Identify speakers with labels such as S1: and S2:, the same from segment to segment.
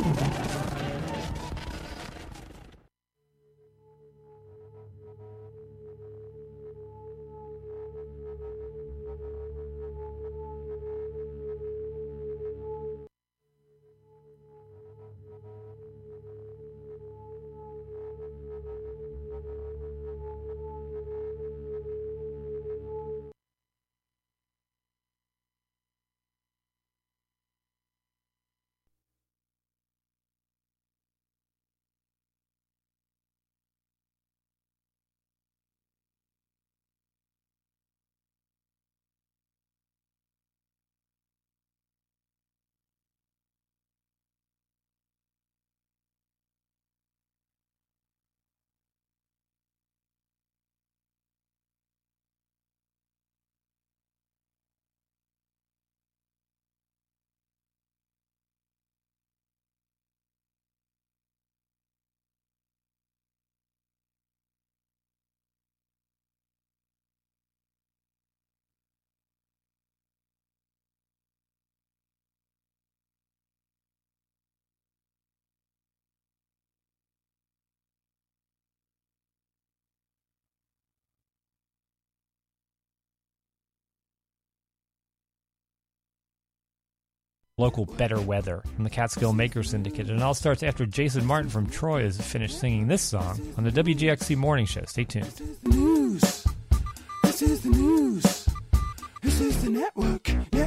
S1: Local Better Weather from the Catskill Maker Syndicate. And it all starts after Jason Martin from Troy has finished singing this song on the WGXC Morning Show. Stay tuned.
S2: News. This is the news. This is the network.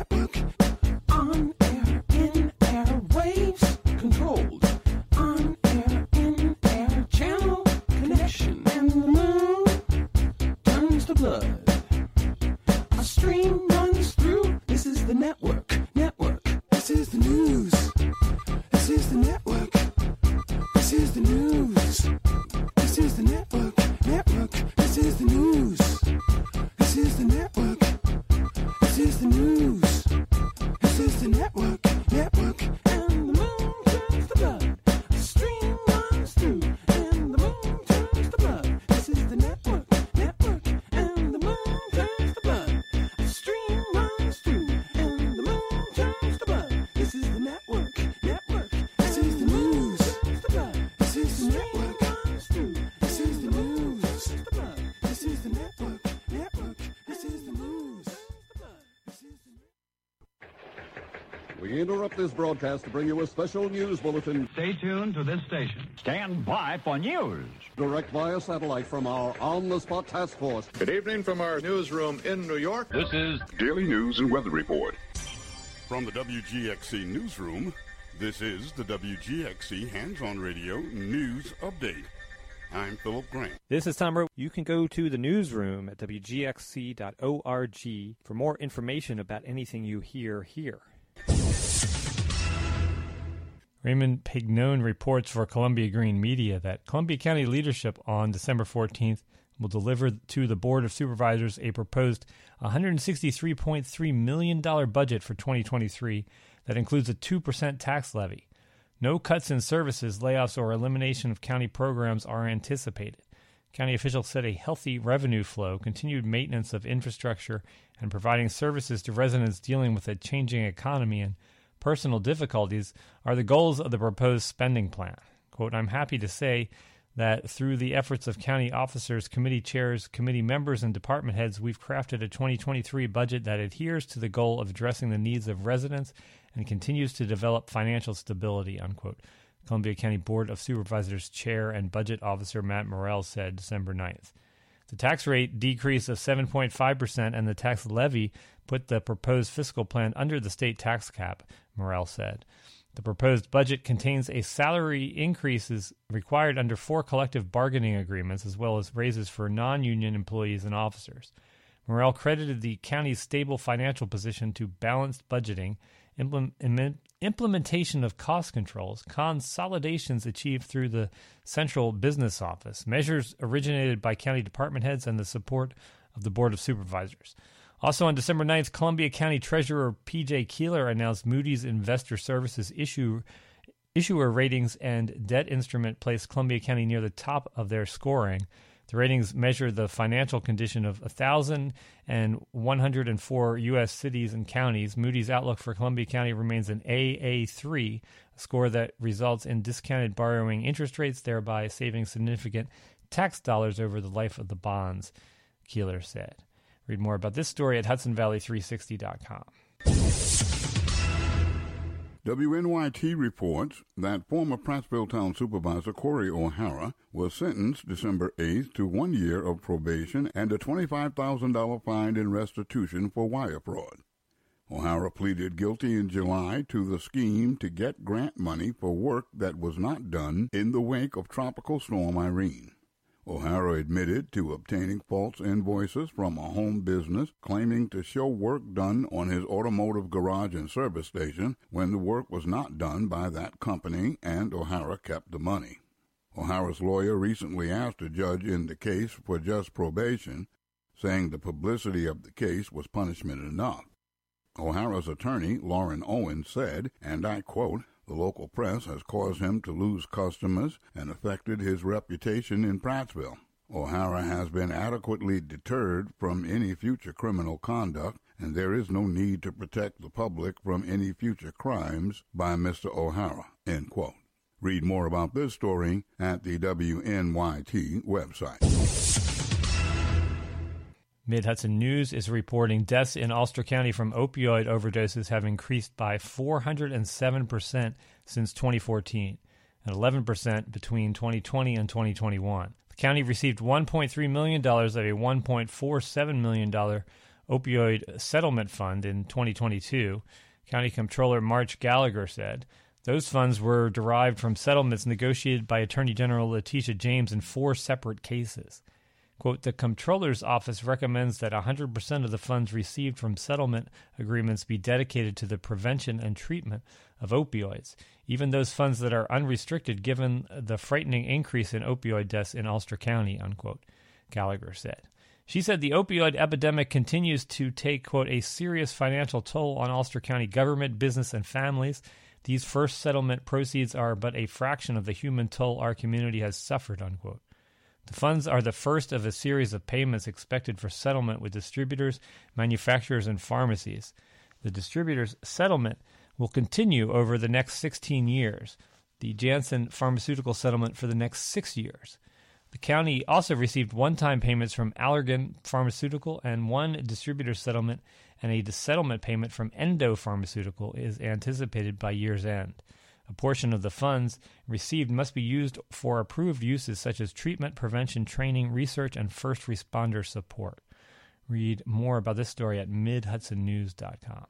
S2: On air, in air, waves controlled. On air, in air, channel connection. And the moon turns to blood. A stream runs through. This is the network. This is the news. This is the network. This is the news. This is the network. This is the news. This is the network. This is the news. This is the network. And the moon turns to blood. A stream runs through. And the moon turns to blood. This is the network. And the moon turns to blood. A stream runs through. And the moon turns to blood. This is the network. This is the news. This is the network. This is the news. This is the network. This is the news.
S3: We interrupt this broadcast to bring you a special news bulletin.
S4: Stay tuned to this station.
S5: Stand by for news.
S3: Direct via satellite from our on-the-spot task force.
S6: Good evening from our newsroom in New York.
S7: This is
S8: Daily News and Weather Report.
S9: From the WGXC Newsroom, this is the WGXC Hands-On Radio News Update. I'm Philip Grant.
S1: This is Tom Rowe. You can go to the newsroom at WGXC.org for more information about anything you hear here. Raymond Pignone reports for Columbia Green Media that Columbia County leadership on December 14th will deliver to the Board of Supervisors a proposed $163.3 million budget for 2023 that includes a 2% tax levy. No cuts in services, layoffs, or elimination of county programs are anticipated. County officials said a healthy revenue flow, continued maintenance of infrastructure, and providing services to residents dealing with a changing economy and personal difficulties are the goals of the proposed spending plan. Quote, I'm happy to say that through the efforts of county officers, committee chairs, committee members, and department heads, we've crafted a 2023 budget that adheres to the goal of addressing the needs of residents and continues to develop financial stability, unquote. Columbia County Board of Supervisors Chair and Budget Officer Matt Morrell said December 9th. The tax rate decrease of 7.5% and the tax levy put the proposed fiscal plan under the state tax cap, Morrell said. The proposed budget contains a salary increases required under 4 collective bargaining agreements as well as raises for non-union employees and officers. Morrell credited the county's stable financial position to balanced budgeting, implementation of cost controls, consolidations achieved through the central business office, measures originated by county department heads, and the support of the Board of Supervisors. Also on December 9th, Columbia County Treasurer P.J. Keeler announced Moody's Investor Services issuer ratings and debt instrument placed Columbia County near the top of their scoring, The ratings measure the financial condition of 1,104 U.S. cities and counties. Moody's outlook for Columbia County remains an AA3, a score that results in discounted borrowing interest rates, thereby saving significant tax dollars over the life of the bonds, Keeler said. Read more about this story at HudsonValley360.com.
S9: WNYT reports that former Prattsville Town Supervisor Corey O'Hara was sentenced December 8th to 1 year of probation and a $25,000 fine in restitution for wire fraud. O'Hara pleaded guilty in July to the scheme to get grant money for work that was not done in the wake of Tropical Storm Irene. O'Hara admitted to obtaining false invoices from a home business claiming to show work done on his automotive garage and service station when the work was not done by that company, and O'Hara kept the money. O'Hara's lawyer recently asked a judge in the case for just probation, saying the publicity of the case was punishment enough. O'Hara's attorney, Lauren Owens, said, and I quote, "The local press has caused him to lose customers and affected his reputation in Prattsville. O'Hara has been adequately deterred from any future criminal conduct, and there is no need to protect the public from any future crimes by Mr. O'Hara," end quote. Read more about this story at the WNYT website.
S1: Mid-Hudson News is reporting deaths in Ulster County from opioid overdoses have increased by 407% since 2014 and 11% between 2020 and 2021. The county received $1.3 million of a $1.47 million opioid settlement fund in 2022. County Comptroller March Gallagher said those funds were derived from settlements negotiated by Attorney General Letitia James in 4 separate cases. Quote, the Comptroller's Office recommends that 100% of the funds received from settlement agreements be dedicated to the prevention and treatment of opioids, even those funds that are unrestricted given the frightening increase in opioid deaths in Ulster County, unquote, Gallagher said. She said the opioid epidemic continues to take, quote, a serious financial toll on Ulster County government, business, and families. These first settlement proceeds are but a fraction of the human toll our community has suffered, unquote. The funds are the first of a series of payments expected for settlement with distributors, manufacturers, and pharmacies. The distributors' settlement will continue over the next 16 years, the Janssen Pharmaceutical settlement for the next 6 years. The county also received one-time payments from Allergan Pharmaceutical, and one distributor settlement and a settlement payment from Endo Pharmaceutical is anticipated by year's end. A portion of the funds received must be used for approved uses such as treatment, prevention, training, research, and first responder support. Read more about this story at midhudsonnews.com.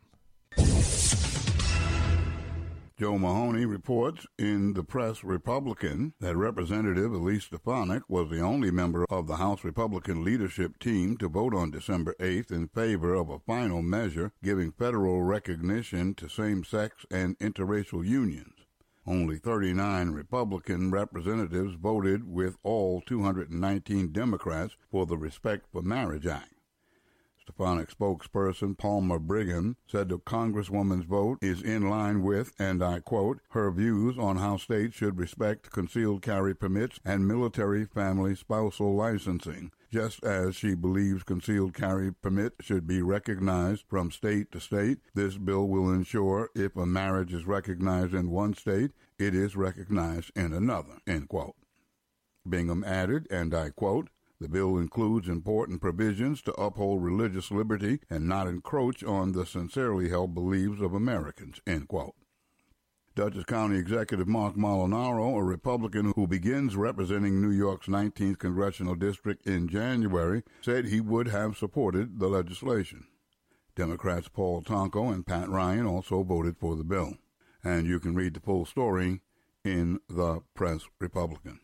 S9: Joe Mahoney reports in the Press Republican that Representative Elise Stefanik was the only member of the House Republican leadership team to vote on December 8th in favor of a final measure giving federal recognition to same-sex and interracial unions. Only 39 Republican representatives voted with all 219 Democrats for the Respect for Marriage Act. Stefanik spokesperson Palmer Brigham said the Congresswoman's vote is in line with, and I quote, her views on how states should respect concealed carry permits and military family spousal licensing, just as she believes concealed carry permit should be recognized from state to state. This bill will ensure if a marriage is recognized in one state, it is recognized in another, end quote. Bingham added, and I quote, the bill includes important provisions to uphold religious liberty and not encroach on the sincerely held beliefs of Americans, end quote. Dutchess County Executive Mark Molinaro, a Republican who begins representing New York's 19th Congressional District in January, said he would have supported the legislation. Democrats Paul Tonko and Pat Ryan also voted for the bill. And you can read the full story in the Press Republican.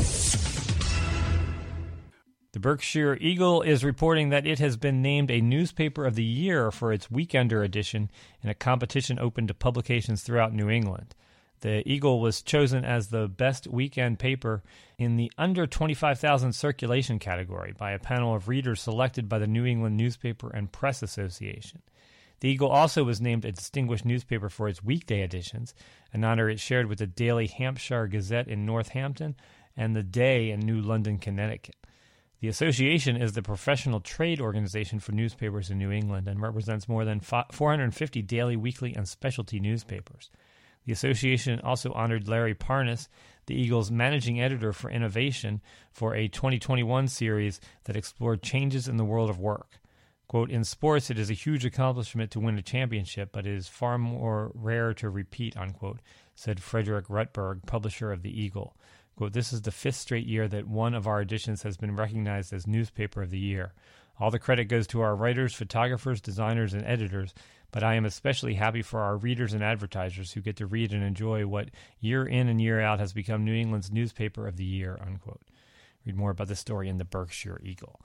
S1: The Berkshire Eagle is reporting that it has been named a Newspaper of the Year for its Weekender edition in a competition open to publications throughout New England. The Eagle was chosen as the best weekend paper in the under 25,000 circulation category by a panel of readers selected by the New England Newspaper and Press Association. The Eagle also was named a distinguished newspaper for its weekday editions, an honor it shared with the Daily Hampshire Gazette in Northampton and the Day in New London, Connecticut. The association is the professional trade organization for newspapers in New England and represents more than 450 daily, weekly, and specialty newspapers. The association also honored Larry Parnas, the Eagle's managing editor for innovation, for a 2021 series that explored changes in the world of work. Quote, in sports, it is a huge accomplishment to win a championship, but it is far more rare to repeat, unquote, said Frederick Rutberg, publisher of the Eagle. Quote, this is the 5th straight year that one of our editions has been recognized as Newspaper of the Year. All the credit goes to our writers, photographers, designers, and editors, but I am especially happy for our readers and advertisers who get to read and enjoy what year in and year out has become New England's Newspaper of the Year, unquote. Read more about this story in the Berkshire Eagle.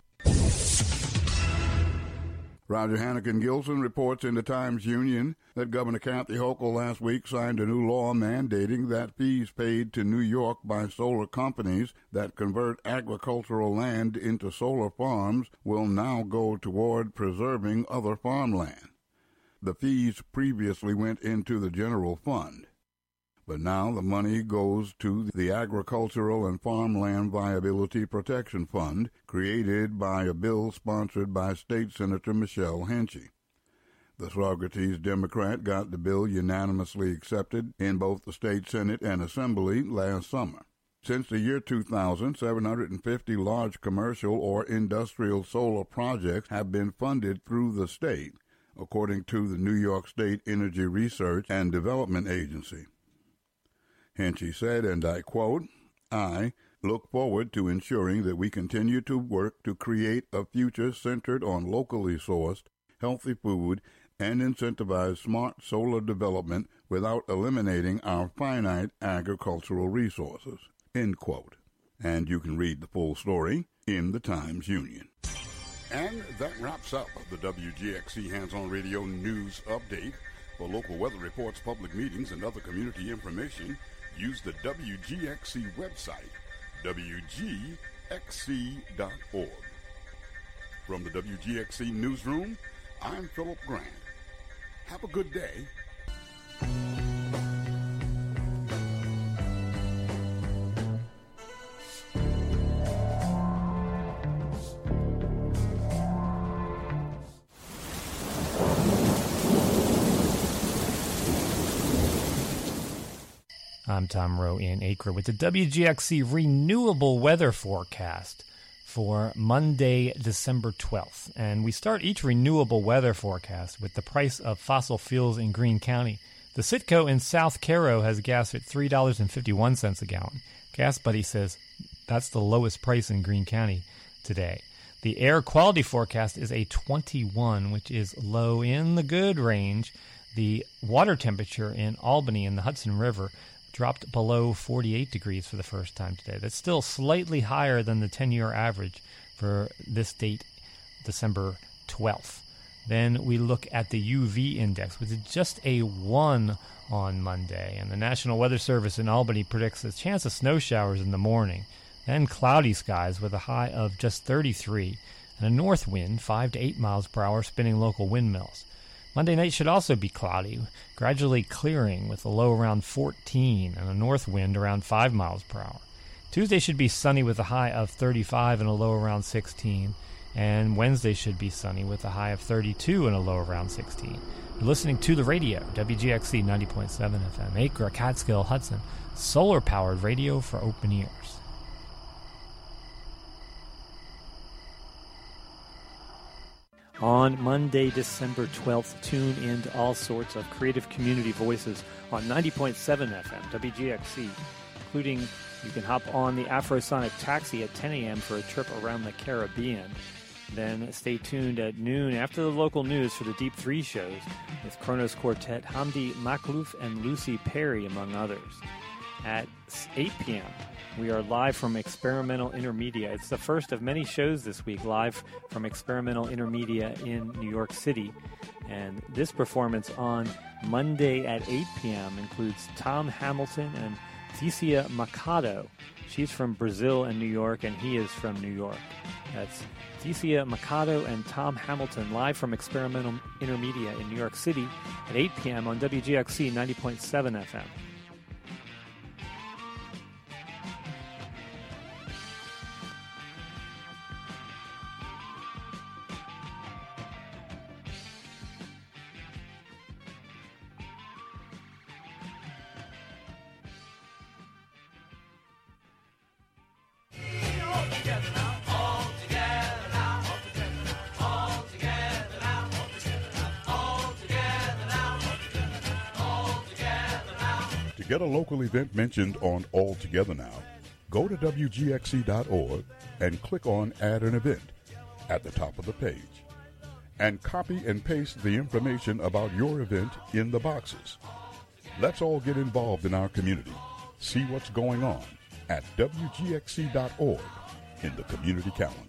S9: Roger Hannigan-Gilson reports in the Times-Union that Governor Kathy Hochul last week signed a new law mandating that fees paid to New York by solar companies that convert agricultural land into solar farms will now go toward preserving other farmland. The fees previously went into the general fund, but now the money goes to the Agricultural and Farmland Viability Protection Fund, created by a bill sponsored by State Senator Michelle Henchy. The Socrates Democrat got the bill unanimously accepted in both the State Senate and Assembly last summer. Since the year 2000, 750 large commercial or industrial solar projects have been funded through the state, according to the New York State Energy Research and Development Agency. Henchy said, and I quote, I look forward to ensuring that we continue to work to create a future centered on locally sourced, healthy food and incentivize smart solar development without eliminating our finite agricultural resources, end quote. And you can read the full story in the Times-Union. And that wraps up the WGXC Hands-On Radio News Update. For local weather reports, public meetings, and other community information, use the WGXC website, WGXC.org. From the WGXC Newsroom, I'm Philip Grant. Have a good day.
S1: I'm Tom Rowe in Acre with the WGXC Renewable Weather Forecast for Monday, December 12th. And we start each renewable weather forecast with the price of fossil fuels in Greene County. The Citgo in South Cairo has gas at $3.51 a gallon. Gas Buddy says that's the lowest price in Greene County today. The air quality forecast is a 21, which is low in the good range. The water temperature in Albany in the Hudson River dropped below 48 degrees for the first time today. That's still slightly higher than the 10-year average for this date, December 12th. Then we look at the UV index, which is just a 1 on Monday. And the National Weather Service in Albany predicts a chance of snow showers in the morning. Then cloudy skies with a high of just 33 and a north wind 5 to 8 miles per hour spinning local windmills. Monday night should also be cloudy, gradually clearing with a low around 14 and a north wind around 5 miles per hour. Tuesday should be sunny with a high of 35 and a low around 16. And Wednesday should be sunny with a high of 32 and a low around 16. You're listening to the radio, WGXC 90.7 FM, Acre, Catskill, Hudson, solar-powered radio for open ears. On Monday, December 12th, tune into all sorts of creative community voices on 90.7 FM, WGXC, including you can hop on the Afrosonic Taxi at 10 a.m. for a trip around the Caribbean. Then stay tuned at noon after the local news for the Deep Three shows with Kronos Quartet, Hamdi Makhlouf, and Lucy Perry, among others. At 8 p.m., we are live from Experimental Intermedia. It's the first of many shows this week, live from Experimental Intermedia in New York City. And this performance on Monday at 8 p.m. includes Tom Hamilton and Thecia Machado. She's from Brazil and New York, and he is from New York. That's Thecia Machado and Tom Hamilton, live from Experimental Intermedia in New York City at 8 p.m. on WGXC 90.7 FM.
S9: get a local event mentioned on All Together Now, go to WGXC.org and click on Add an Event at the top of the page. And copy and paste the information about your event in the boxes. Let's all get involved in our community. See what's going on at WGXC.org in the community calendar.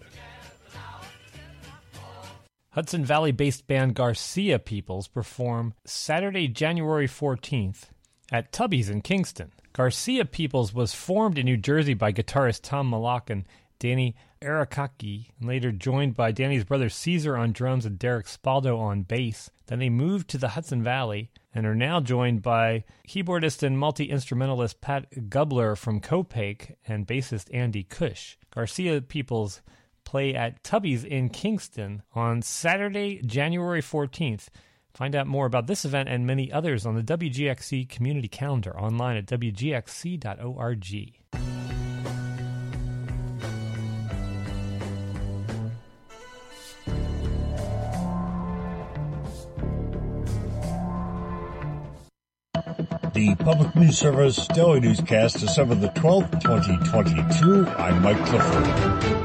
S1: Hudson Valley-based band Garcia Peoples perform Saturday, January 14th at Tubby's in Kingston. Garcia Peoples was formed in New Jersey by guitarist Tom Malak and Danny Arakaki, and later joined by Danny's brother Caesar on drums and Derek Spaldo on bass. Then they moved to the Hudson Valley and are now joined by keyboardist and multi-instrumentalist Pat Gubler from Copake and bassist Andy Cush. Garcia Peoples play at Tubby's in Kingston on Saturday, January 14th. Find out more about this event and many others on the WGXC community calendar online at WGXC.org.
S4: The Public News Service Daily Newscast, December the 12th, 2022. I'm Mike Clifford.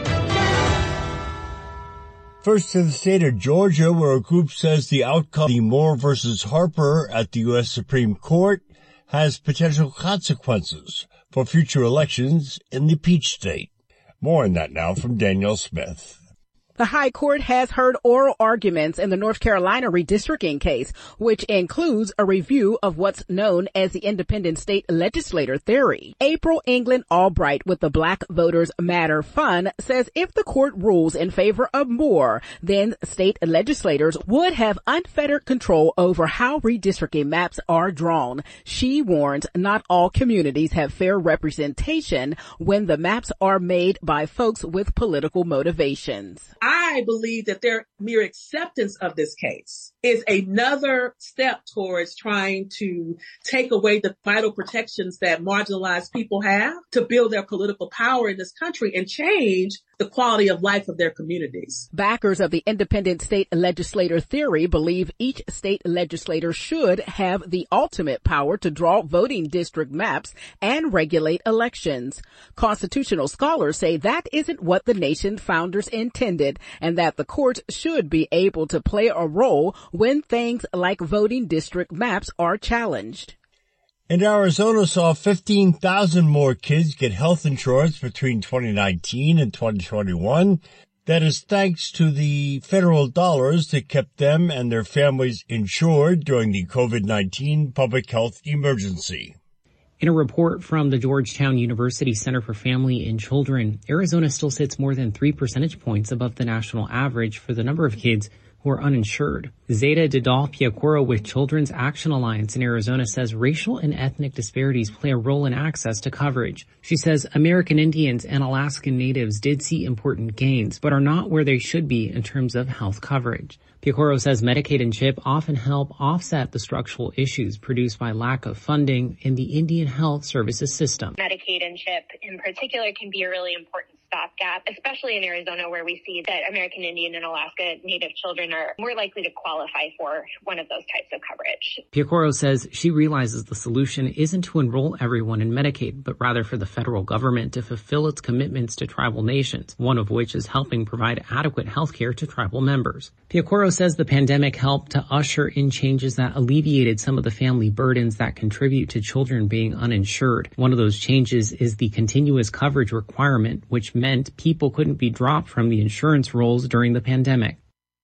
S4: First to the state of Georgia, where a group says the outcome of the Moore versus Harper at the U.S. Supreme Court has potential consequences for future elections in the Peach State. More on that now from Danielle Smith.
S7: The High Court has heard oral arguments in the North Carolina redistricting case, which includes a review of what's known as the independent state legislator theory. April England Albright with the Black Voters Matter Fund says if the court rules in favor of Moore, then state legislators would have unfettered control over how redistricting maps are drawn. She warns not all communities have fair representation when the maps are made by folks with political motivations.
S10: I believe that their mere acceptance of this case is another step towards trying to take away the vital protections that marginalized people have to build their political power in this country and change the quality of life of their communities.
S7: Backers of the independent state legislator theory believe each state legislator should have the ultimate power to draw voting district maps and regulate elections. Constitutional scholars say that isn't what the nation's founders intended, and that the courts should be able to play a role when things like voting district maps are challenged.
S4: And Arizona saw 15,000 more kids get health insurance between 2019 and 2021. That is thanks to the federal dollars that kept them and their families insured during the COVID-19 public health emergency.
S11: In a report from the Georgetown University Center for Family and Children, Arizona still sits more than 3 percentage points above the national average for the number of kids who are uninsured. Zeta Didal-Piacoro with Children's Action Alliance in Arizona says racial and ethnic disparities play a role in access to coverage. She says American Indians and Alaskan Natives did see important gains, but are not where they should be in terms of health coverage. Piacoro says Medicaid and CHIP often help offset the structural issues produced by lack of funding in the Indian health services system.
S12: Medicaid and CHIP in particular can be a really important stopgap, especially in Arizona, where we see that American Indian and Alaska Native children are more likely to qualify for one of those types of coverage.
S11: Piacoro says she realizes the solution isn't to enroll everyone in Medicaid, but rather for the federal government to fulfill its commitments to tribal nations, one of which is helping provide adequate health care to tribal members. Piacoro says the pandemic helped to usher in changes that alleviated some of the family burdens that contribute to children being uninsured. One of those changes is the continuous coverage requirement, which meant people couldn't be dropped from the insurance rolls during the pandemic.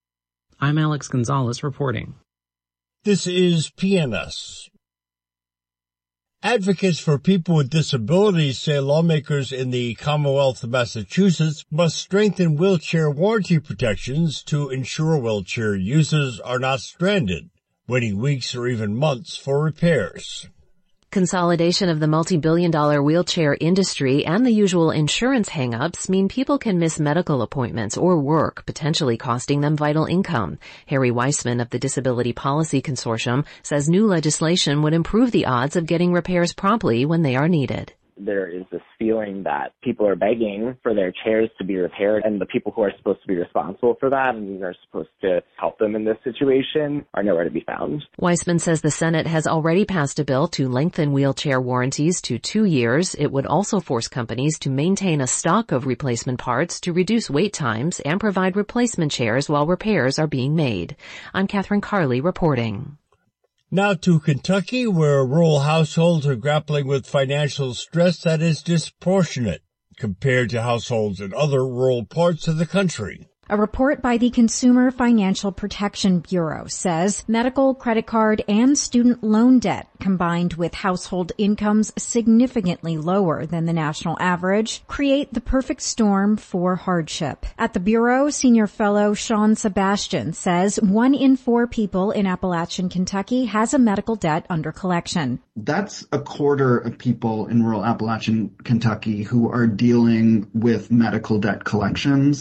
S11: I'm Alex Gonzalez reporting.
S4: This is PNS. Advocates for people with disabilities say lawmakers in the Commonwealth of Massachusetts must strengthen wheelchair warranty protections to ensure wheelchair users are not stranded, waiting weeks or even months for repairs.
S13: Consolidation of the multi-billion-dollar wheelchair industry and the usual insurance hang-ups mean people can miss medical appointments or work, potentially costing them vital income. Harry Weissman of the Disability Policy Consortium says new legislation would improve the odds of getting repairs promptly when they are needed.
S14: there is this feeling that people are begging for their chairs to be repaired, and the people who are supposed to be responsible for that and are supposed to help them in this situation are nowhere to be found.
S13: Weissman says the Senate has already passed a bill to lengthen wheelchair warranties to 2 years. It would also force companies to maintain a stock of replacement parts to reduce wait times and provide replacement chairs while repairs are being made. I'm Catherine Carley reporting.
S4: Now to Kentucky, where rural households are grappling with financial stress that is disproportionate compared to households in other rural parts of the country.
S15: A report by the Consumer Financial Protection Bureau says medical, credit card, and student loan debt, combined with household incomes significantly lower than the national average, create the perfect storm for hardship. At the Bureau, Senior Fellow Sean Sebastian says 1 in 4 people in Appalachian Kentucky has a medical debt under collection.
S16: That's a quarter of people in rural Appalachian Kentucky who are dealing with medical debt collections.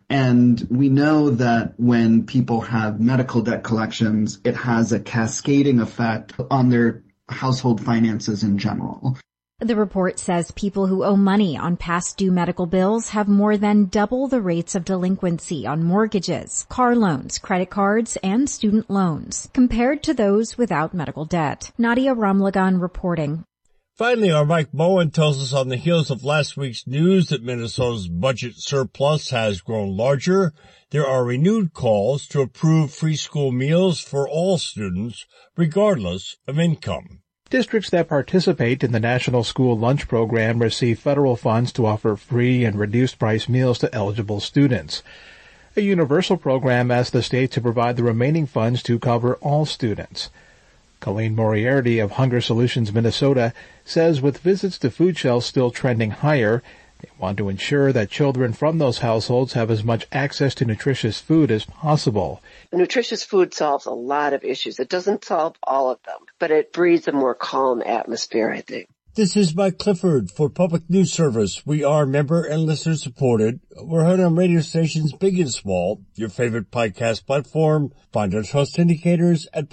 S16: And we know that when people have medical debt collections, it has a cascading effect on their household finances in general.
S15: The report says people who owe money on past due medical bills have more than double the rates of delinquency on mortgages, car loans, credit cards, and student loans compared to those without medical debt. Nadia Ramlagan reporting.
S4: Finally, our Mike Bowen tells us on the heels of last week's news that Minnesota's budget surplus has grown larger, there are renewed calls to approve free school meals for all students, regardless of income.
S17: Districts that participate in the National School Lunch Program receive federal funds to offer free and reduced-price meals to eligible students. A universal program asks the state to provide the remaining funds to cover all students. Colleen Moriarty of Hunger Solutions Minnesota says with visits to food shelves still trending higher, they want to ensure that children from those households have as much access to nutritious food as possible.
S18: Nutritious food solves a lot of issues. It doesn't solve all of them, but it breeds a more calm atmosphere, I think.
S4: This is Mike Clifford for Public News Service. We are member and listener supported. We're heard on radio stations big and small. Your favorite podcast platform. Find our trust indicators at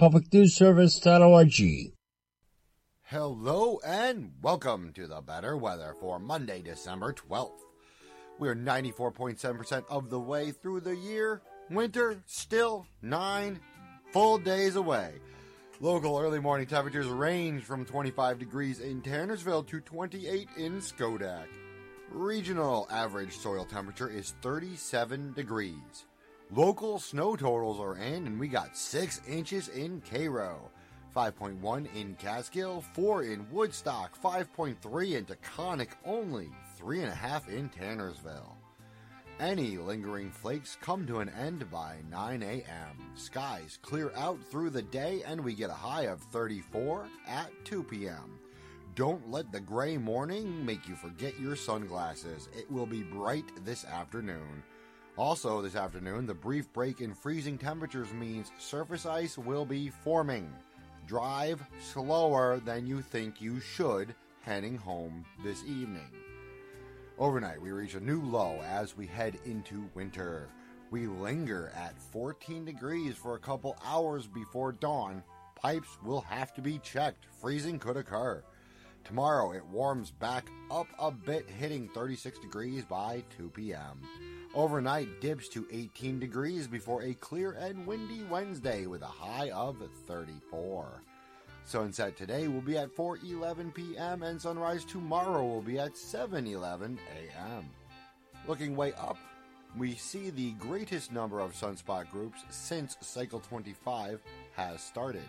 S4: publicnewsservice.org.
S19: Hello and welcome to the better weather for Monday, December 12th. We're 94.7% of the way through the year. Winter still 9 full days away. Local early morning temperatures range from 25 degrees in Tannersville to 28 in Schodack. Regional average soil temperature is 37 degrees. Local snow totals are in, and we got 6 inches in Cairo, 5.1 in Catskill, 4 in Woodstock, 5.3 in Taconic, only 3.5 in Tannersville. Any lingering flakes come to an end by 9 a.m. Skies clear out through the day and we get a high of 34 at 2 p.m. Don't let the gray morning make you forget your sunglasses. It will be bright this afternoon. Also this afternoon, the brief break in freezing temperatures means surface ice will be forming. Drive slower than you think you should heading home this evening. Overnight, we reach a new low as we head into winter. We linger at 14 degrees for a couple hours before dawn. Pipes will have to be checked. Freezing could occur. Tomorrow, it warms back up a bit, hitting 36 degrees by 2 p.m. Overnight dips to 18 degrees before a clear and windy Wednesday with a high of 34. Sunset today will be at 4:11 p.m. and sunrise tomorrow will be at 7:11 a.m. Looking way up, we see the greatest number of sunspot groups since cycle 25 has started.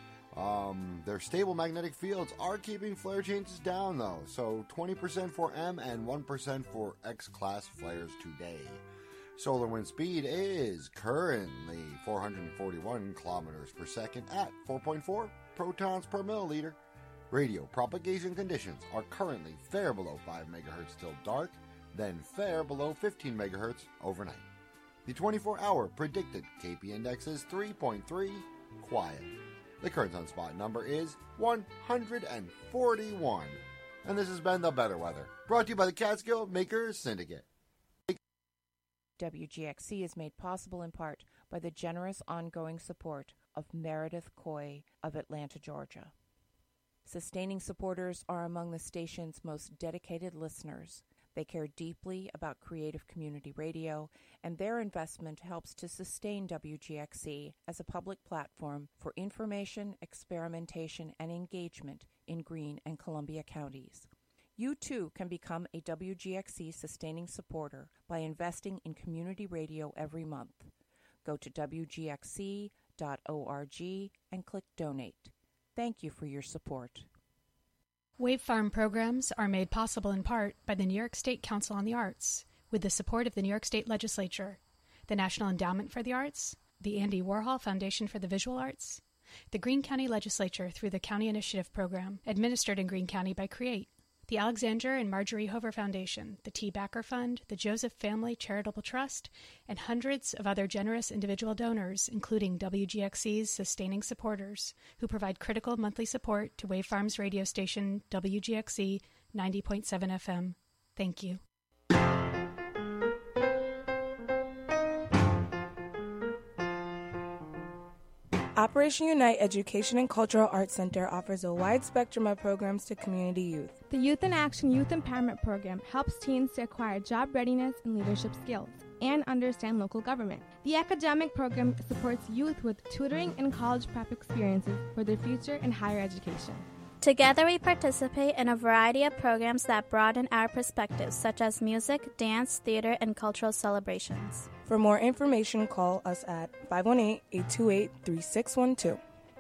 S19: Their stable magnetic fields are keeping flare changes down though, so 20% for M and 1% for X-class flares today. Solar wind speed is currently 441 kilometers per second at 4.4 protons per milliliter. Radio propagation conditions are currently fair below 5 MHz till dark, then fair below 15 MHz overnight. The 24-hour predicted KP index is 3.3, quiet. The current sunspot number is 141. And this has been The Better Weather, brought to you by the Catskill Makers Syndicate.
S20: WGXC is made possible in part by the generous ongoing support of Meredith Coy of Atlanta, Georgia. Sustaining supporters are among the station's most dedicated listeners. They care deeply about creative community radio, and their investment helps to sustain WGXC as a public platform for information, experimentation, and engagement in Greene and Columbia counties. You too can become a WGXC sustaining supporter by investing in community radio every month. Go to WGXC.org and click Donate. Thank you for your support.
S21: Wave Farm programs are made possible in part by the New York State Council on the Arts, with the support of the New York State Legislature, the National Endowment for the Arts, the Andy Warhol Foundation for the Visual Arts, the Greene County Legislature through the County Initiative Program, administered in Greene County by CREATE, the Alexander and Marjorie Hover Foundation, the T. Backer Fund, the Joseph Family Charitable Trust, and hundreds of other generous individual donors, including WGXC's sustaining supporters, who provide critical monthly support to Wave Farms radio station WGXC 90.7 FM. Thank you.
S22: Operation Unite Education and Cultural Arts Center offers a wide spectrum of programs to community youth.
S23: The Youth in Action Youth Empowerment Program helps teens to acquire job readiness and leadership skills and understand local government. The academic program supports youth with tutoring and college prep experiences for their future in higher education.
S24: Together we participate in a variety of programs that broaden our perspectives, such as music, dance, theater, and cultural celebrations.
S22: For more information, call us at 518-828-3612.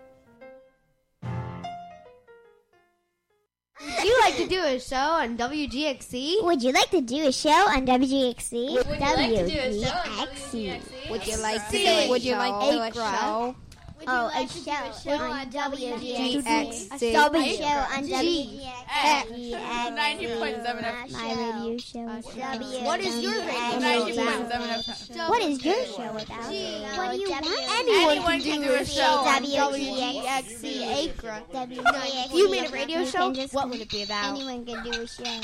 S25: Would you like to do a show on WGXC?
S26: Would you like to do a show on WGXC?
S25: Would you like to do a show on WGXC? Would you like to do a show?
S26: Oh, a show on WGXC.
S25: A
S26: show on WGXC.
S25: 90.7 FM.
S26: My radio show.
S25: What is your radio show about?
S26: What is your show about? What do you want?
S25: Anyone can do a show on WGXC Acra. You made a radio show? What would it be about?
S26: Anyone can do a show.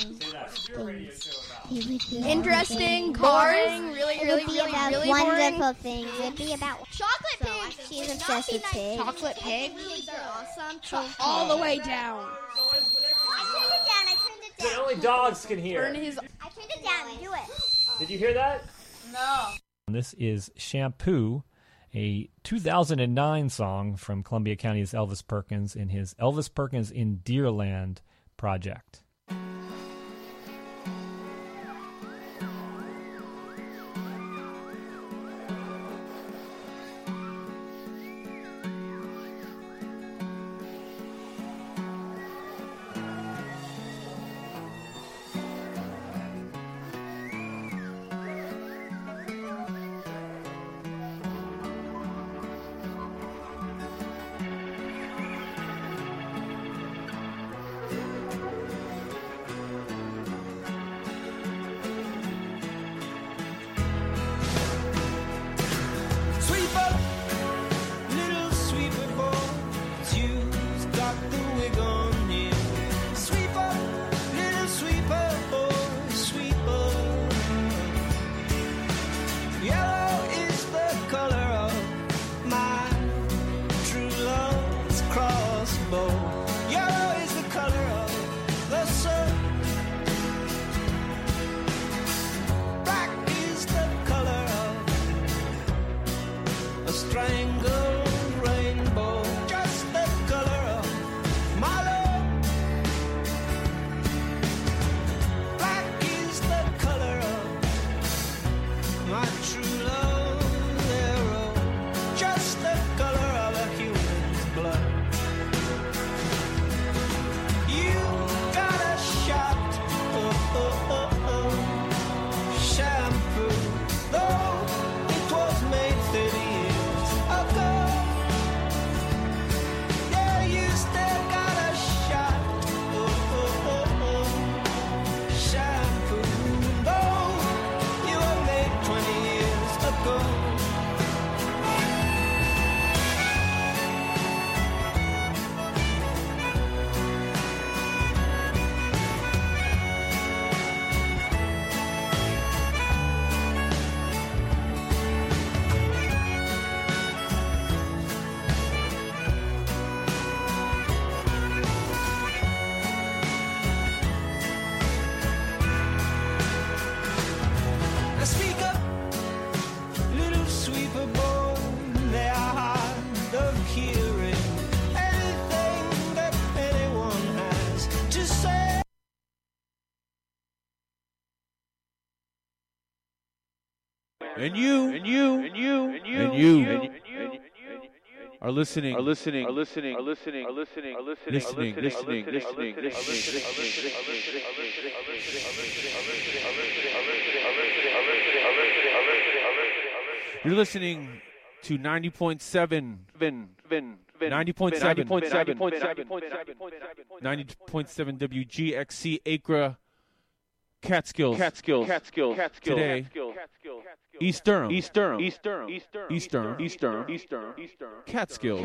S25: Interesting, boring, really
S26: wonderful things. It would be about
S25: chocolate pigs.
S26: She's obsessed with pigs.
S25: Chocolate pigs. Pigs are awesome. All the way down.
S26: I turned it down.
S1: But only dogs can hear.
S26: I turned it down. Do it.
S1: Did you hear that?
S25: No.
S1: This is Shampoo, a 2009 song from Columbia County's Elvis Perkins in his Elvis Perkins in Deerland project.
S2: are listening. You're listening to 90.7 WGXC Acra Catskills. Today, East Durham. Catskills.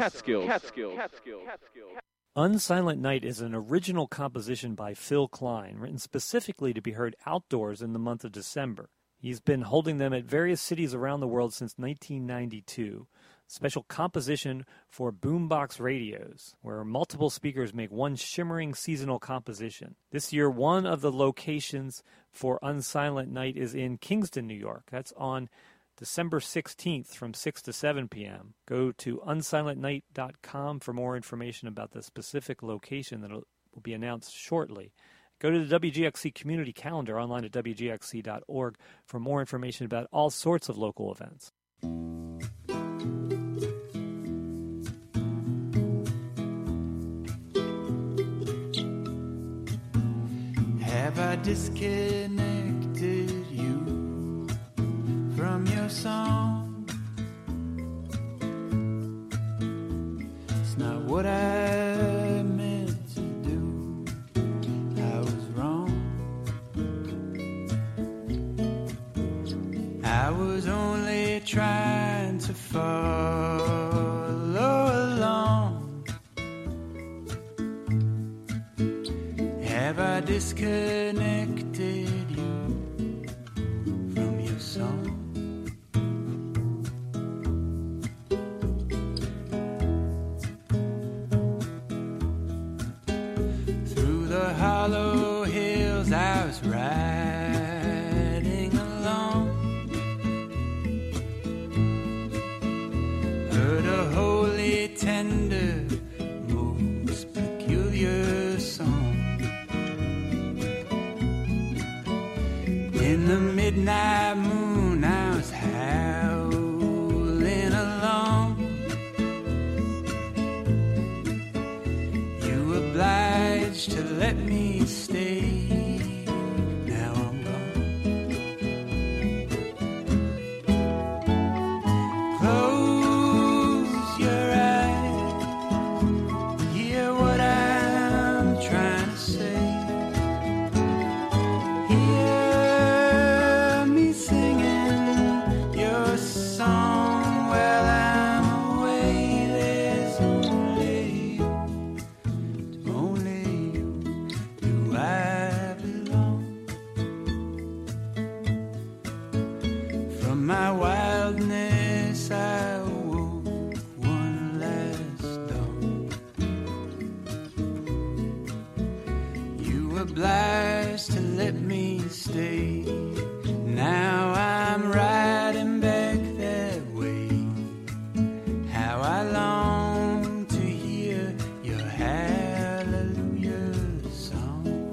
S1: Unsilent Night is an original composition by Phil Klein, written specifically to be heard outdoors in the month of December. He's been holding them at various cities around the world since 1992. Special composition for boombox radios, where multiple speakers make one shimmering seasonal composition. This year, one of the locations for Unsilent Night is in Kingston, New York. That's on December 16th from 6 to 7 p.m. Go to unsilentnight.com for more information about the specific location that will be announced shortly. Go to the WGXC community calendar online at WGXC.org for more information about all sorts of local events.
S3: Have I disconnected you from your song? It's not what I meant to do. I was wrong. I was only trying to follow along. Have I disconnected you from your song? Through the hollow hills I was riding along. Heard a holy, tender, most peculiar song. In the midnight moon I was howling along. You obliged to let me stay. Now I'm gone. Close your eyes, hear what I'm trying to say. Hear me singing your song while I'm away. There's only you do I belong. From my wildness I awoke one last dawn. You obliged to let me stay. Now I'm riding back that way. How I long to hear your hallelujah song.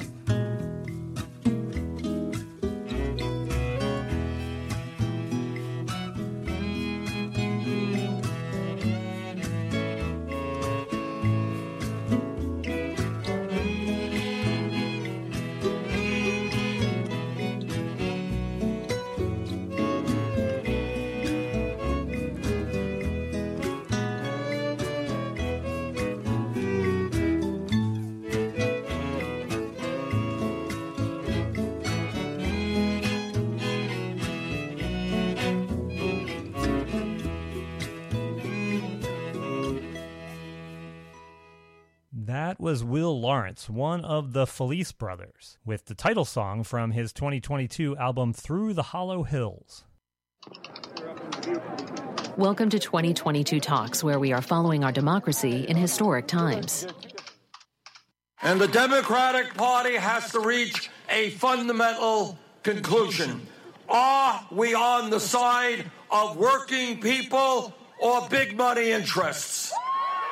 S1: That was Will Lawrence, one of the Felice brothers, with the title song from his 2022 album Through the Hollow Hills.
S13: Welcome to 2022 Talks, where we are following our democracy in historic times.
S5: And the Democratic Party has to reach a fundamental conclusion. Are we on the side of working people or big money interests?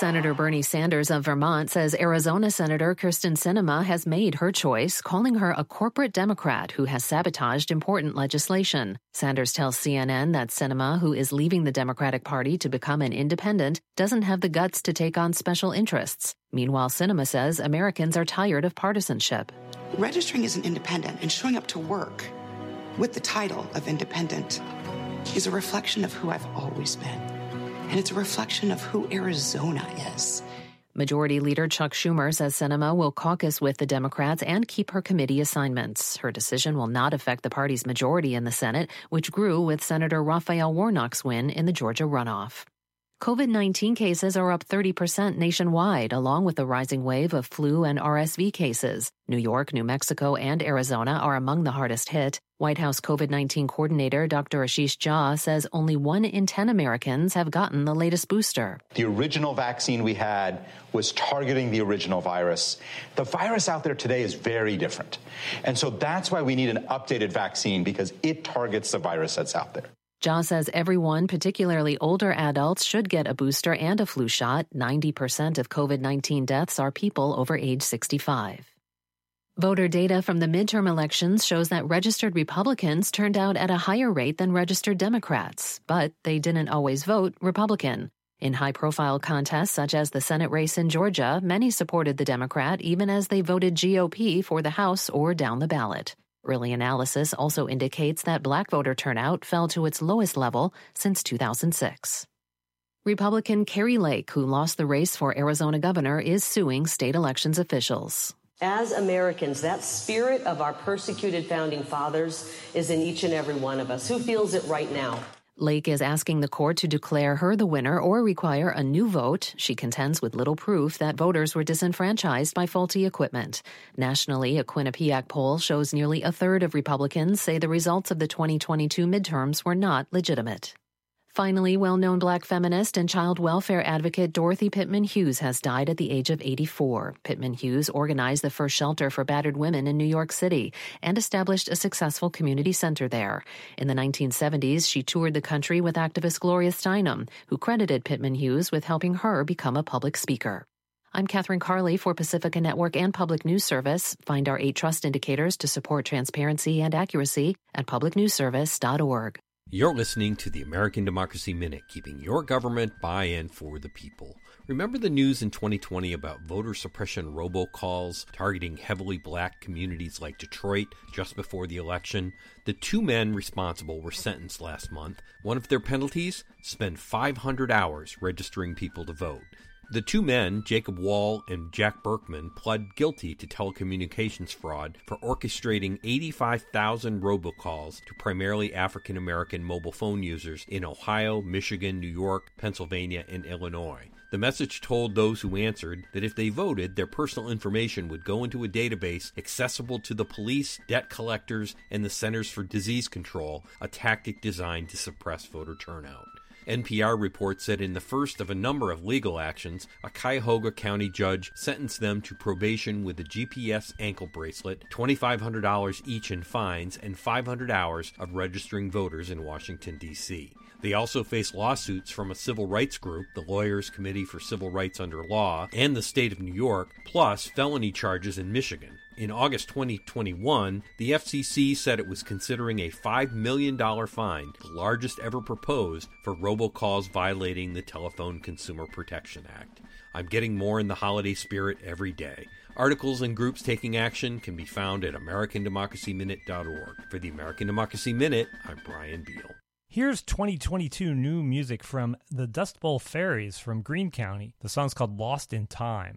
S13: Senator Bernie Sanders of Vermont says Arizona Senator Kyrsten Sinema has made her choice, calling her a corporate Democrat who has sabotaged important legislation. Sanders tells CNN that Sinema, who is leaving the Democratic Party to become an independent, doesn't have the guts to take on special interests. Meanwhile, Sinema says Americans are tired of partisanship.
S6: Registering as an independent and showing up to work with the title of independent is a reflection of who I've always been. And it's a reflection of who Arizona is.
S13: Majority Leader Chuck Schumer says Sinema will caucus with the Democrats and keep her committee assignments. Her decision will not affect the party's majority in the Senate, which grew with Senator Raphael Warnock's win in the Georgia runoff. COVID-19 cases are up 30% nationwide, along with a rising wave of flu and RSV cases. New York, New Mexico, and Arizona are among the hardest hit. White House COVID-19 coordinator Dr. Ashish Jha says only 1 in 10 Americans have gotten the latest booster.
S7: The original vaccine we had was targeting the original virus. The virus out there today is very different. And so that's why we need an updated vaccine, because it targets the virus that's out there.
S13: Jha says everyone, particularly older adults, should get a booster and a flu shot. 90% of COVID-19 deaths are people over age 65. Voter data from the midterm elections shows that registered Republicans turned out at a higher rate than registered Democrats, but they didn't always vote Republican. In high-profile contests such as the Senate race in Georgia, many supported the Democrat even as they voted GOP for the House or down the ballot. Early analysis also indicates that black voter turnout fell to its lowest level since 2006. Republican Kari Lake, who lost the race for Arizona governor, is suing state elections officials.
S8: As Americans, that spirit of our persecuted founding fathers is in each and every one of us. Who feels it right now?
S13: Lake is asking the court to declare her the winner or require a new vote. She contends with little proof that voters were disenfranchised by faulty equipment. Nationally, a Quinnipiac poll shows nearly a third of Republicans say the results of the 2022 midterms were not legitimate. Finally, well-known black feminist and child welfare advocate Dorothy Pittman Hughes has died at the age of 84. Pittman Hughes organized the first shelter for battered women in New York City and established a successful community center there. In the 1970s, she toured the country with activist Gloria Steinem, who credited Pittman Hughes with helping her become a public speaker. I'm Catherine Carley for Pacifica Network and Public News Service. Find our 8 trust indicators to support transparency and accuracy at publicnewsservice.org.
S9: You're listening to the American Democracy Minute, keeping your government by and for the people. Remember the news in 2020 about voter suppression robocalls targeting heavily black communities like Detroit just before the election? The 2 men responsible were sentenced last month. One of their penalties? Spend 500 hours registering people to vote. The 2 men, Jacob Wall and Jack Berkman, pled guilty to telecommunications fraud for orchestrating 85,000 robocalls to primarily African-American mobile phone users in Ohio, Michigan, New York, Pennsylvania, and Illinois. The message told those who answered that if they voted, their personal information would go into a database accessible to the police, debt collectors, and the Centers for Disease Control, a tactic designed to suppress voter turnout. NPR reports that in the first of a number of legal actions, a Cuyahoga County judge sentenced them to probation with a GPS ankle bracelet, $2,500 each in fines, and 500 hours of registering voters in Washington, D.C. They also face lawsuits from a civil rights group, the Lawyers Committee for Civil Rights Under Law, and the state of New York, plus felony charges in Michigan. In August 2021, the FCC said it was considering a $5 million fine, the largest ever proposed, for robocalls violating the Telephone Consumer Protection Act. I'm getting more in the holiday spirit every day. Articles and groups taking action can be found at AmericanDemocracyMinute.org. For the American Democracy Minute, I'm Brian Beal.
S1: Here's 2022 new music from the Dust Bowl Fairies from Greene County. The song's called Lost in Time.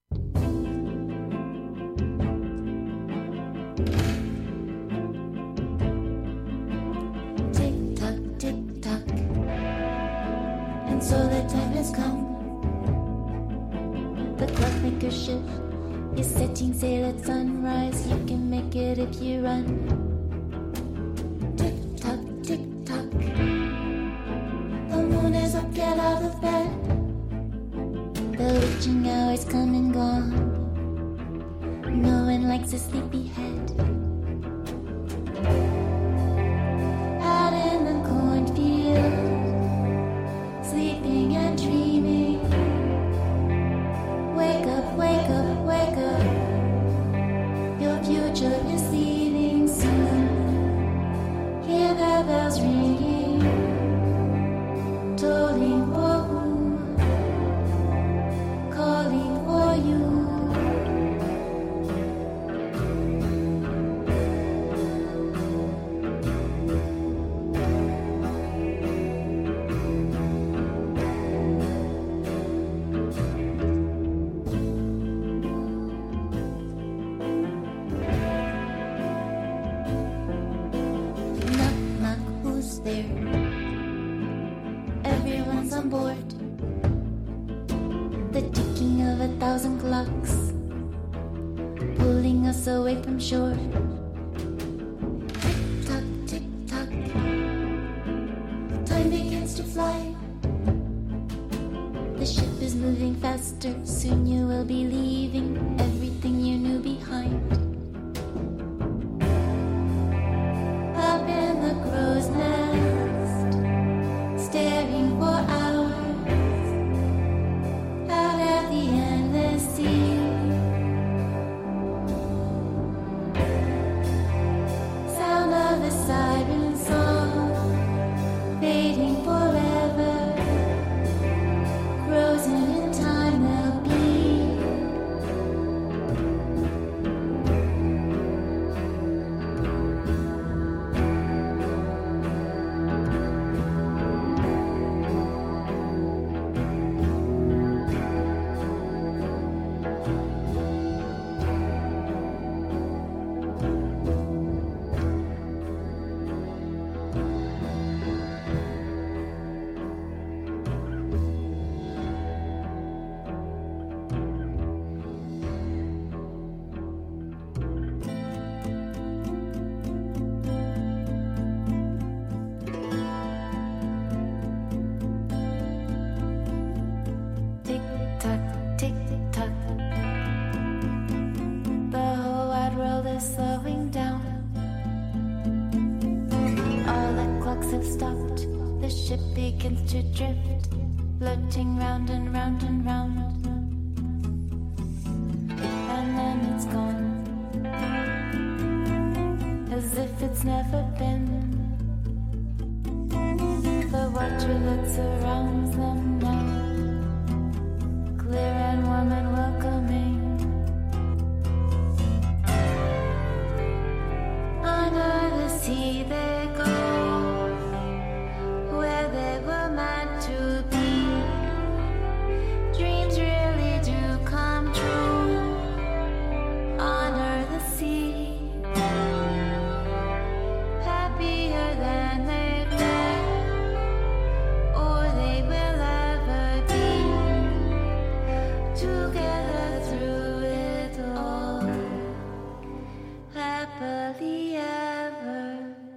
S10: And so the time has come. The clockmaker shift is setting sail at sunrise. You can make it if you run. Tick tock, tick tock. The moon is up, get out of bed. The witching hour is come and gone. No one likes a sleepy head. Out in the cornfield, sleeping and dreaming, on board. The ticking of 1,000 clocks, pulling us away from shore. Tick-tock, tick-tock, time begins to fly. The ship is moving faster, soon you will be leaving everything you knew behind. Up in the crow's nest, staring for hours out at the endless sea. Sound of the siren song, fading forever. Frozen in time they'll be. Tick-tock, tick-tock, the whole wide world is slowing down. All the clocks have stopped, the ship begins to drift, floating round and round and round. And then it's gone, as if it's never been. The water that surrounds them now, clear and warm and welcoming. Under the sea they go, where they were meant to be. Dreams really do come true. Under the sea, happier than they've been, or they will ever be. Together through it all, happily ever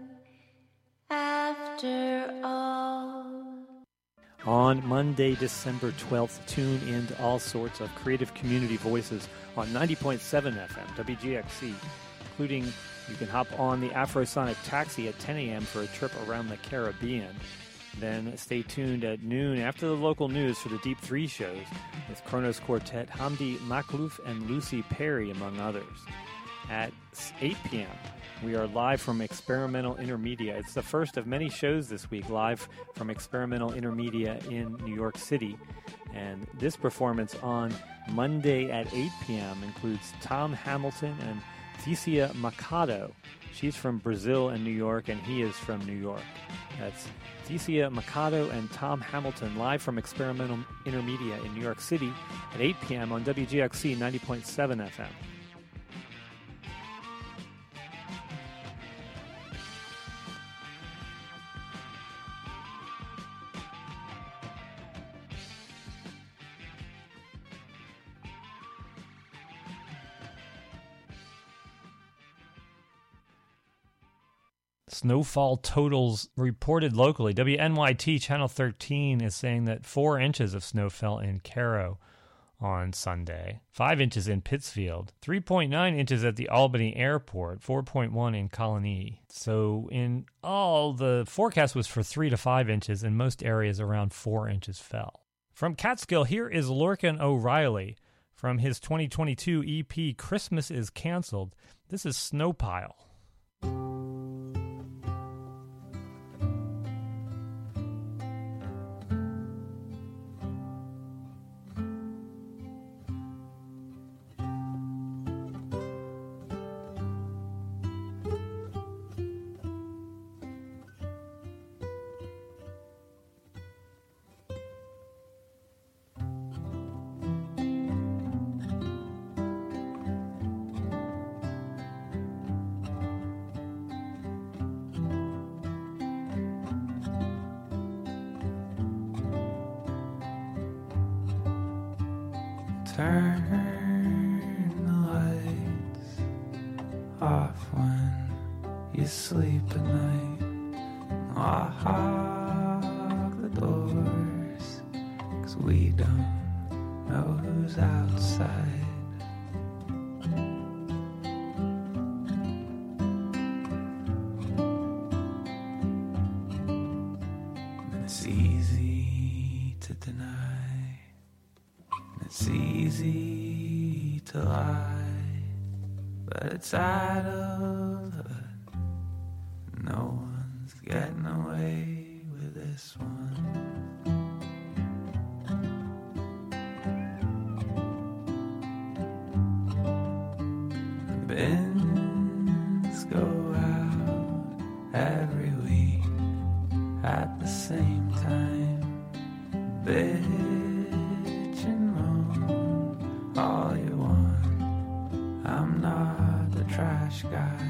S10: after all.
S1: On Monday, December 12th, tune into all sorts of creative community voices on 90.7 FM, WGXC, including you can hop on the Afrosonic Taxi at 10 a.m. for a trip around the Caribbean. Then stay tuned at noon after the local news for the Deep 3 shows with Kronos Quartet, Hamdi Makhlouf, and Lucy Perry, among others. At 8 p.m., we are live from Experimental Intermedia. It's the first of many shows this week, live from Experimental Intermedia in New York City. And this performance on Monday at 8 p.m. includes Tom Hamilton and Thecia Machado. She's from Brazil and New York, and he is from New York. That's Thecia Machado and Tom Hamilton live from Experimental Intermedia in New York City at 8 p.m. on WGXC 90.7 FM. Snowfall totals reported locally. WNYT Channel 13 is saying that 4 inches of snow fell in Cairo on Sunday, 5 inches in Pittsfield, 3.9 inches at the Albany Airport, 4.1 in Colony. So in all, the forecast was for 3 to 5 inches. In most areas, around 4 inches fell. From Catskill, here is Lorcan O'Reilly from his 2022 EP, Christmas is Cancelled. This is Snowpile.
S3: Turn the lights off when you sleep at night. Lock the doors, 'cause we don't know who's outside. And it's easy to deny, and it's easy to lie, but it's idle. No one's getting away with this one. Bins go out every week at the same time. Bitch and moan all you want. I'm not the trash guy.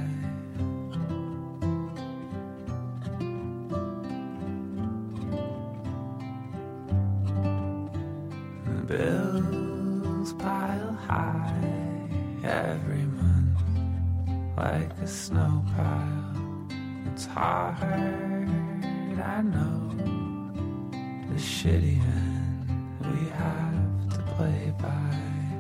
S3: The bills pile high every month like a snow pile. It's hard, I know, the shitty end we have to play by.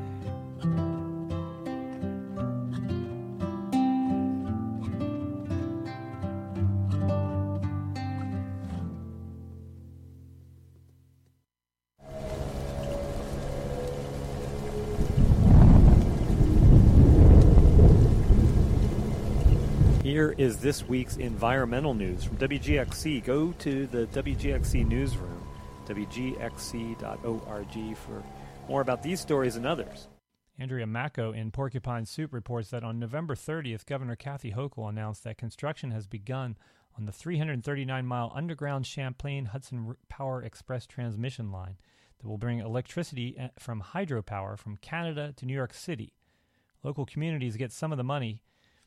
S1: Here is this week's environmental news from WGXC. Go to the WGXC newsroom, WGXC.org, for more about these stories and others. Andrea Macco in Porcupine Soup reports that on November 30th, Governor Kathy Hochul announced that construction has begun on the 339-mile underground Champlain-Hudson Power Express transmission line that will bring electricity from hydropower from Canada to New York City. Local communities get some money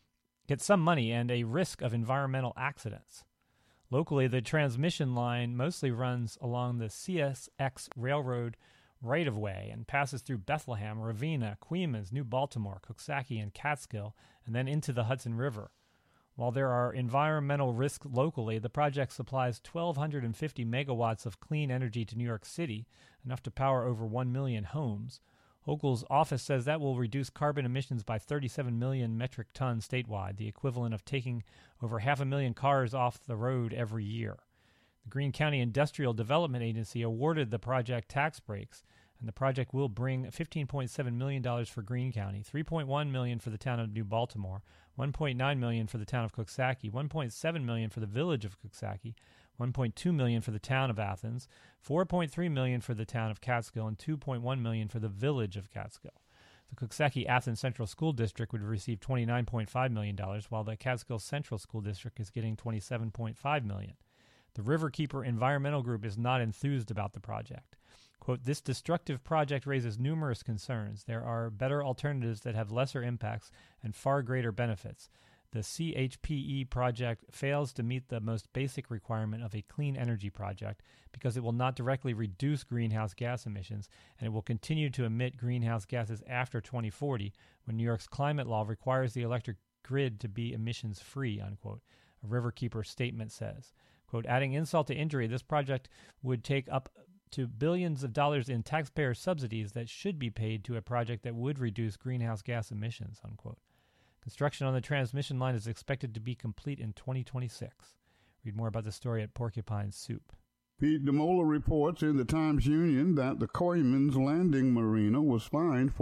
S1: and a risk of environmental accidents. Locally, the transmission line mostly runs along the CSX Railroad right-of-way and passes through Bethlehem, Ravenna, Queens, New Baltimore, Coxsackie, and Catskill, and then into the Hudson River. While there are environmental risks locally, the project supplies 1,250 megawatts of clean energy to New York City, enough to power over 1 million homes. Hochul's office says that will reduce carbon emissions by 37 million metric tons statewide, the equivalent of taking over 500,000 cars off the road every year. The Greene County Industrial Development Agency awarded the project tax breaks, and the project will bring $15.7 million for Greene County, $3.1 million for the town of New Baltimore, $1.9 million for the town of Coxsackie, $1.7 million for the village of Coxsackie, $1.2 million for the town of Athens, $4.3 million for the town of Catskill, and $2.1 million for the village of Catskill. The Coxsackie-Athens Central School District would receive $29.5 million, while the Catskill Central School District is getting $27.5 million. The Riverkeeper Environmental Group is not enthused about the project. Quote, "This destructive project raises numerous concerns. There are better alternatives that have lesser impacts and far greater benefits. The CHPE project fails to meet the most basic requirement of a clean energy project because it will not directly reduce greenhouse gas emissions, and it will continue to emit greenhouse gases after 2040, when New York's climate law requires the electric grid to be emissions-free," unquote, a Riverkeeper statement says. Quote, "Adding insult to injury, this project would take up to billions of dollars in taxpayer subsidies that should be paid to a project that would reduce greenhouse gas emissions," unquote. Construction on the transmission line is expected to be complete in 2026. Read more about the story at Porcupine Soup.
S11: Pete DeMola reports in the Times-Union that the Coymans Landing Marina was fined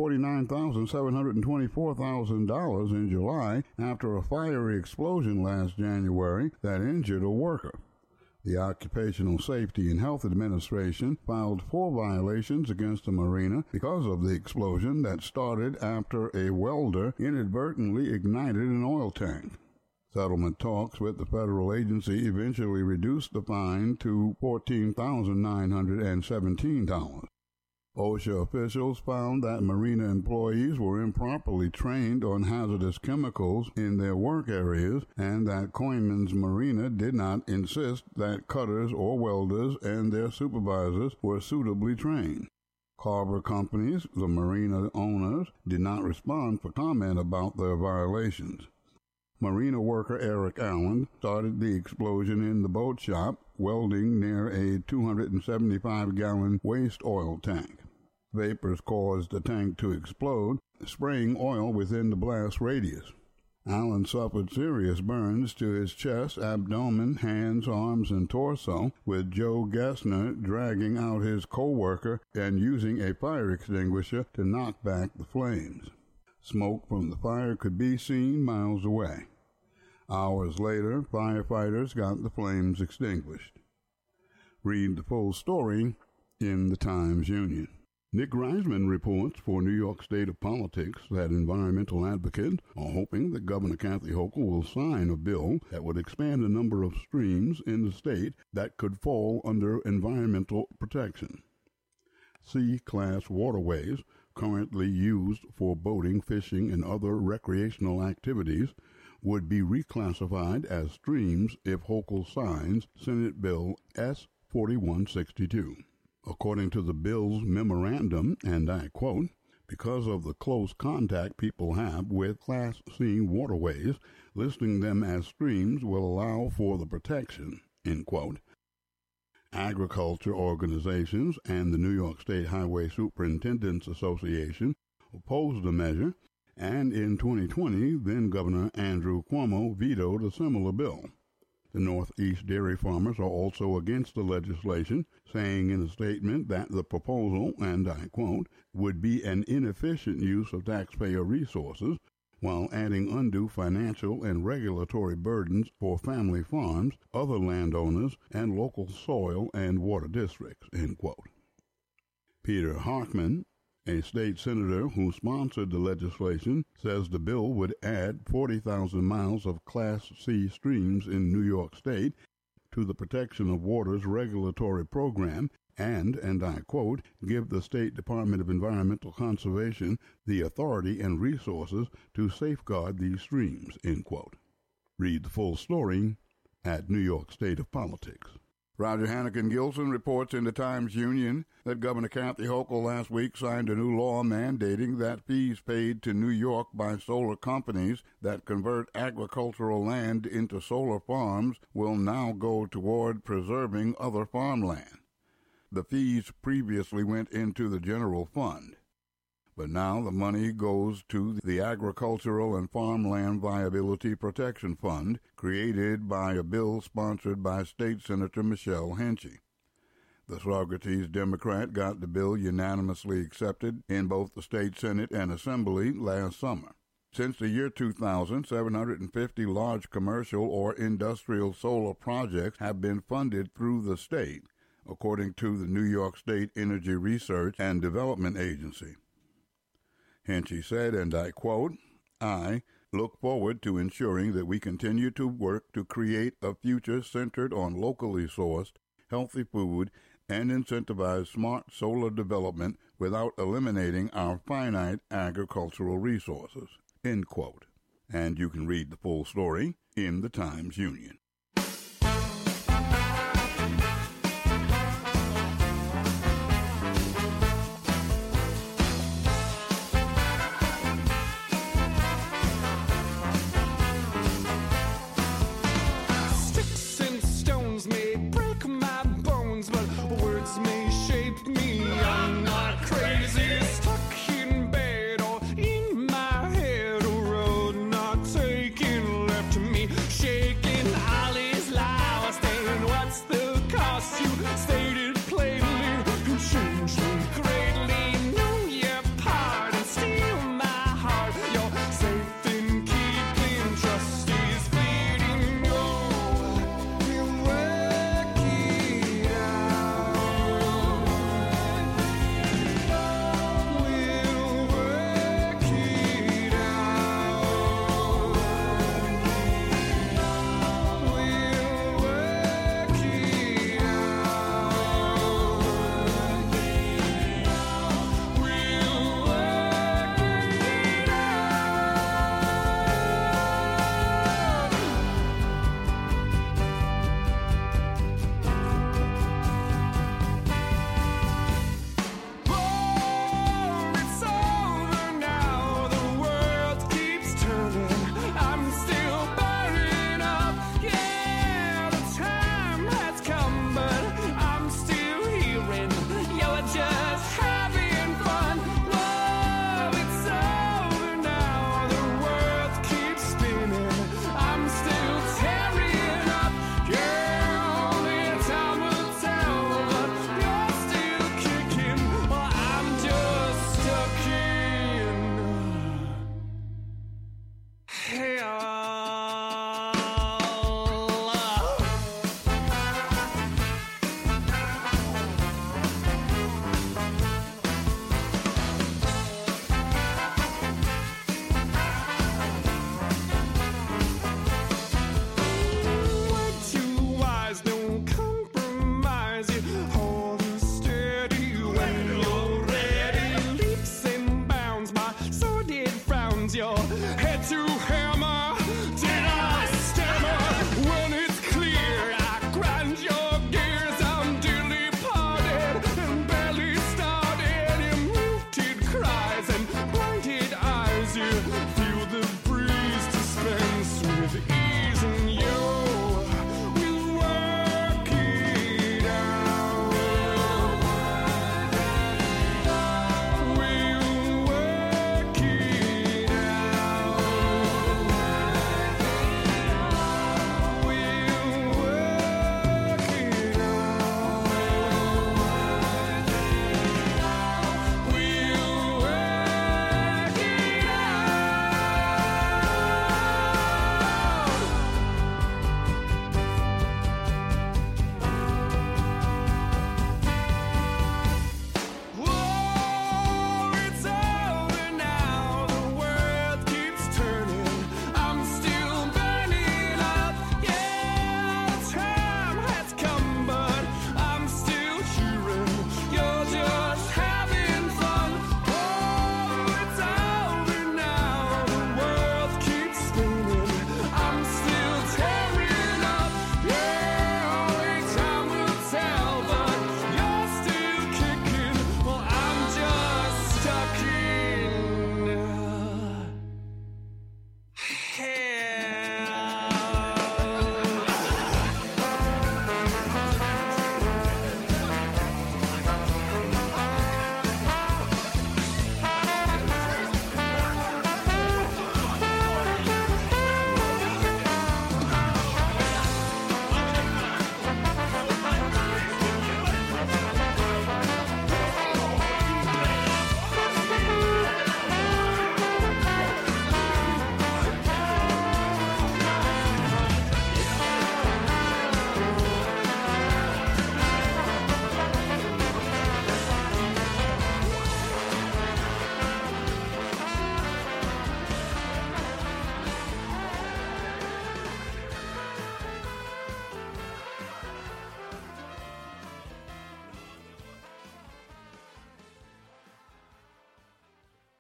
S11: $49,724,000 in July after a fiery explosion last January that injured a worker. The Occupational Safety and Health Administration filed 4 violations against the marina because of the explosion that started after a welder inadvertently ignited an oil tank. Settlement talks with the federal agency eventually reduced the fine to $14,917. OSHA officials found that marina employees were improperly trained on hazardous chemicals in their work areas and that Coymans Marina did not insist that cutters or welders and their supervisors were suitably trained. Carver Companies, the marina owners, did not respond for comment about their violations. Marina worker Eric Allen started the explosion in the boat shop, welding near a 275-gallon waste oil tank. Vapors caused the tank to explode, spraying oil within the blast radius. Allen suffered serious burns to his chest, abdomen, hands, arms, and torso, with Joe Gessner dragging out his co-worker and using a fire extinguisher to knock back the flames. Smoke from the fire could be seen miles away. Hours later, firefighters got the flames extinguished. Read the full story in the Times-Union. Nick Reisman reports for New York State of Politics that environmental advocates are hoping that Governor Kathy Hochul will sign a bill that would expand the number of streams in the state that could fall under environmental protection. C-class waterways, currently used for boating, fishing, and other recreational activities, would be reclassified as streams if Hochul signs Senate Bill S-4162. According to the bill's memorandum, and I quote, because of the close contact people have with Class C waterways, listing them as streams will allow for the protection, end quote. Agriculture organizations and the New York State Highway Superintendents Association opposed the measure, and in 2020, then-Governor Andrew Cuomo vetoed a similar bill. The Northeast dairy farmers are also against the legislation, saying in a statement that the proposal, and I quote, would be an inefficient use of taxpayer resources while adding undue financial and regulatory burdens for family farms, other landowners, and local soil and water districts, end quote. Peter Harkman, a state senator who sponsored the legislation, says the bill would add 40,000 miles of Class C streams in New York State to the Protection of Waters regulatory program and I quote, give the State Department of Environmental Conservation the authority and resources to safeguard these streams, end quote. Read the full story at New York State of Politics. Roger Hannigan-Gilson reports in the Times-Union that Governor Kathy Hochul last week signed a new law mandating that fees paid to New York by solar companies that convert agricultural land into solar farms will now go toward preserving other farmland. The fees previously went into the general fund, but now the money goes to the Agricultural and Farmland Viability Protection Fund, created by a bill sponsored by State Senator Michelle Henchy. The Socrates Democrat got the bill unanimously accepted in both the State Senate and Assembly last summer. Since the year 2000, 750 large commercial or industrial solar projects have been funded through the state, according to the New York State Energy Research and Development Agency. Henchy said, and I quote, I look forward to ensuring that we continue to work to create a future centered on locally sourced, healthy food and incentivize smart solar development without eliminating our finite agricultural resources, end quote. And you can read the full story in the Times-Union.
S3: Shaking, I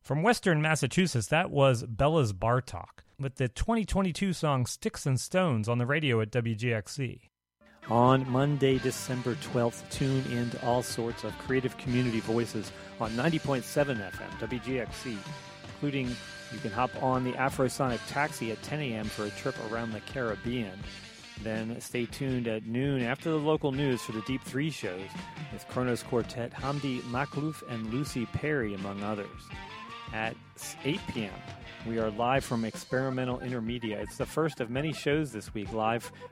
S1: From Western Massachusetts, that was Bella's Bar Talk with the 2022 song Sticks and Stones on the radio at WGXC.
S12: On Monday, December 12th, tune into all sorts of creative community voices on 90.7 FM, WGXC, including you can hop on the Afrosonic Taxi at 10 a.m. for a trip around the Caribbean. Then stay tuned at noon after the local news for the Deep 3 shows with Kronos Quartet, Hamdi Makhlouf, and Lucy Perry, among others. At 8 p.m., we are live from Experimental Intermedia. It's the first of many shows this week, live